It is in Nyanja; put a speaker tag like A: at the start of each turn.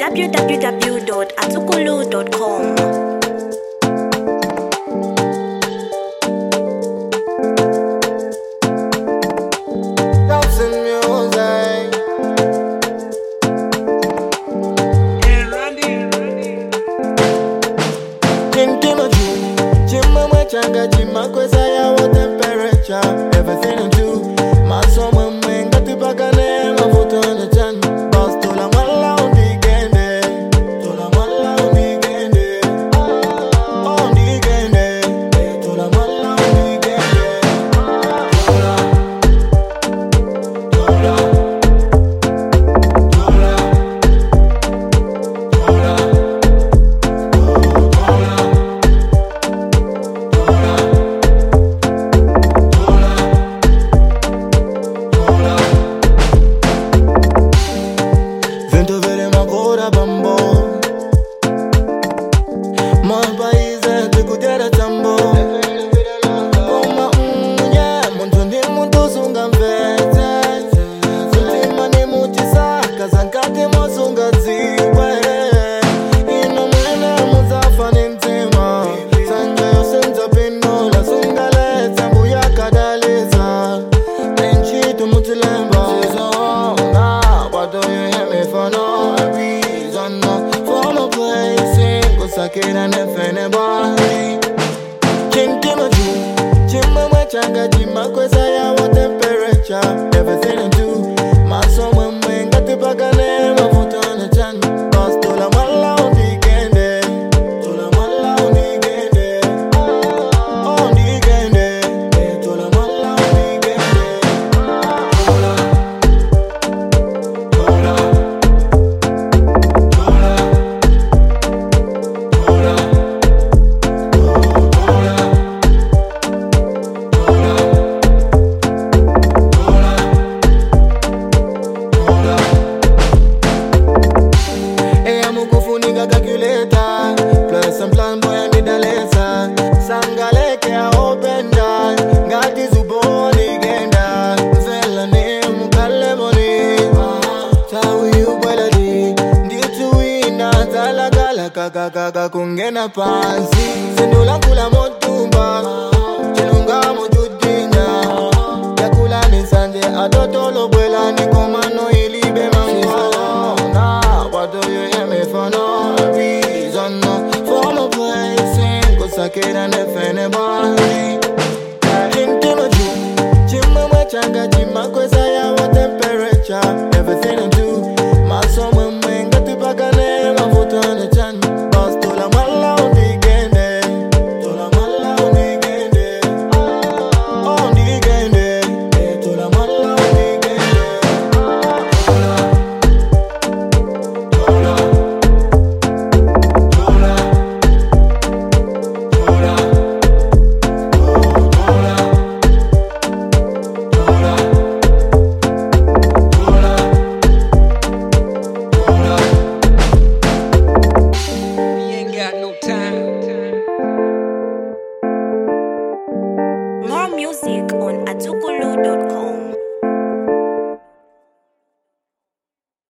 A: www.atsukulu.com.
B: Everything I do, my summer man got to back on them. I'm put on the chan. Boss told I'm all out the game. Told I'm all out the game. On the game. Told I'm all out the game. Everything I do, my summer man got to back on them. I'm put on the chan. Boss told I'm all out the game. Told I'm all out the game. On the game. Told I'm all out the game. Plus some plan boy I need a lesson. Sangaleke a open down. Got this uboni genda. Zela name kale money. Tawi ubeladi. Nditu wina zala gala kaka kungena pansi. Sendula kula motumba. Chinunga mojudinya. Yakula ni sanje adotolo bwela ni komano ilibe mangwa. What do you hear me for no reason? For my place, cause I can't defend anybody.